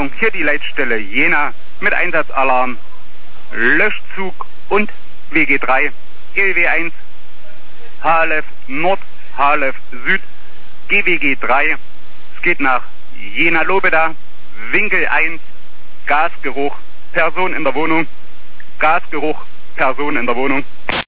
Achtung, hier die Leitstelle Jena mit Einsatzalarm, Löschzug und WG3, GWG1, HLF Nord, HLF Süd, GWG3. Es geht nach Jena-Lobeda, Winkel 1, Gasgeruch, Person in der Wohnung, Gasgeruch, Person in der Wohnung.